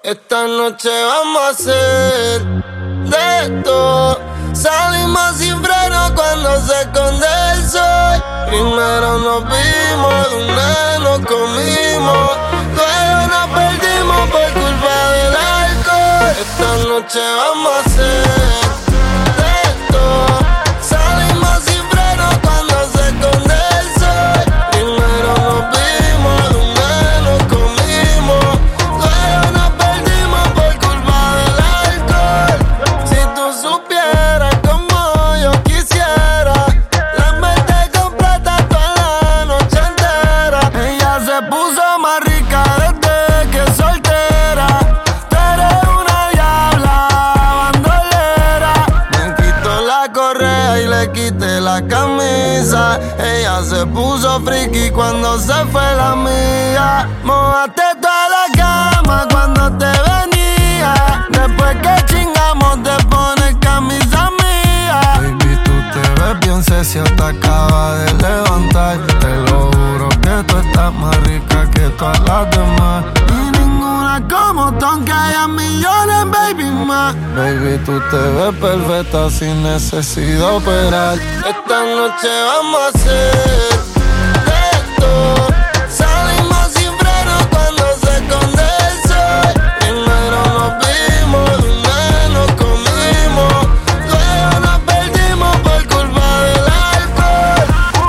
Esta noche vamos a hacer de todo. Salimos sin freno cuando se esconde el sol. Primero nos vimos, de una nos comimos. Luego nos perdimos por culpa del alcohol. Esta noche vamos a hacer de todo. Salimos sin freno cuando se esconde el sol. Primero nos vimos, de una nos comimos. Luego nos perdimos por culpa del alcohol. Si tú supieras como yo quisiera, la mente completa toda la noche entera. Ella se puso más rica desde que es soltera. Tú eres una diabla bandolera. Me quito la correa y le quité la camisa. Ella se puso friki cuando se fue la mía. Mojaste toda la cama cuando te venía. Después que chingamos te pones camisa mía. Baby, tú te ves bien sexy, te acabas de levantar. Te lo juro que tú estás más rica que todas las demás. Y ninguna como tú, aunque haya millones, baby, más. Baby, tú te ves perfecta sin necesidad de operar. Esta noche vamos a hacer de todo. Salimos sin freno cuando se esconde el sol. Primero nos vimos, de una nos comimos. Luego nos perdimos por culpa del alcohol.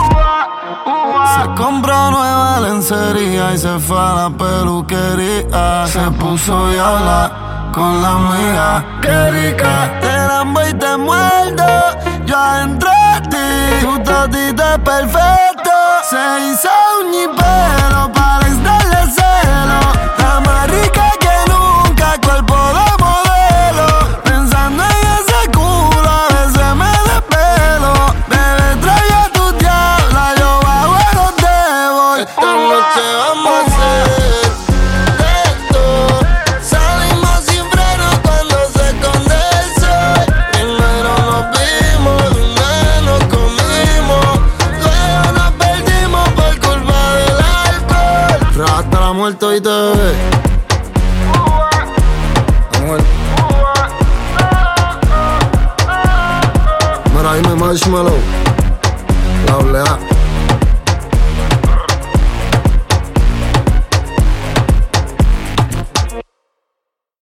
Se compró nueva lencería y se fue a la peluquería. Se puso diabla con la amiga. Qué rica, te lambo y te muerdo. Yo adentro de ti, tu totito es perfecto. Se hizo uña y pelo para extraerle celo. La más rica que nunca, cuerpo de modelo. Pensando en ese culo, a veces me despelo. Bebé, trae a tu diabla, yo bajo el hotel. Esta noche vamos a hacer de todo. Salimos sin freno cuando se esconde el sol. Primero nos vimos, de una nos comimos. Luego nos perdimos por culpa del alcohol. Hasta la muerte hoy te ve. Mira, dime Marshmallow. La doble A.